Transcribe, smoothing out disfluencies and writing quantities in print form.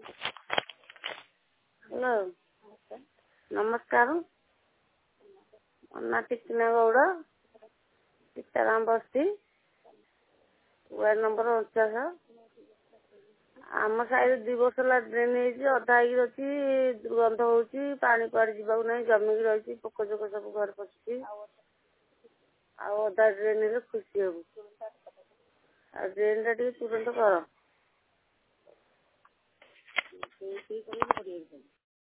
Hello నమస్కారం నా టిక్కిన గౌడ ସୀତାରାମ ବସ୍ତି ୱାର୍ଡ ନମ୍ବର 49। ଆମ ସାହିରେ 2 ବର୍ଷ ହେଲା ଡ୍ରେନ୍ ହେଇଛି, ଅଧା ହେଇକି ଅଛି, ଦୁର୍ଗନ୍ଧ ହେଉଛି, ପାଣି କୁଆଡ଼େ ଯିବାକୁ ନାହିଁ, ଜମିକି ରହିଛି, ପୋକ ଜୋକ ସବୁ ଘରେ ପଶୁଛି। ଆଉ ଅଧା ଡ୍ରେନ୍ ହେଲେ ଖୁସି ହେବୁ। ଆଉ ଡ୍ରେନ୍ଟା ଟିକେ ତୁରନ୍ତ କର।